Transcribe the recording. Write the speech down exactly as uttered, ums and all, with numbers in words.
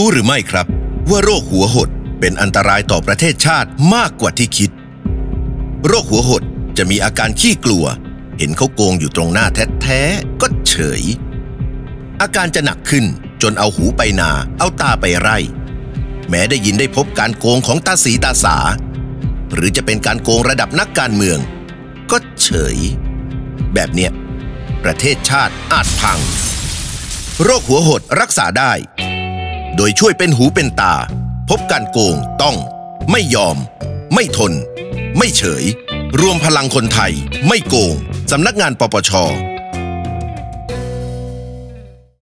รู้หรือไม่ครับว่าโรคหัวหดเป็นอันตรายต่อประเทศชาติมากกว่าที่คิดโรคหัวหดจะมีอาการขี้กลัวเห็นเขาโกงอยู่ตรงหน้าแท้ๆก็เฉยอาการจะหนักขึ้นจนเอาหูไปนาเอาตาไปไร่แม้ได้ยินได้พบการโกงของตาสีตาสาหรือจะเป็นการโกงระดับนักการเมืองก็เฉยแบบเนี้ยประเทศชาติอาจพังโรคหัวหดรักษาได้โดยช่วยเป็นหูเป็นตาพบการโกงต้องไม่ยอมไม่ทนไม่เฉยรวมพลังคนไทยไม่โกงสำนักงานปปช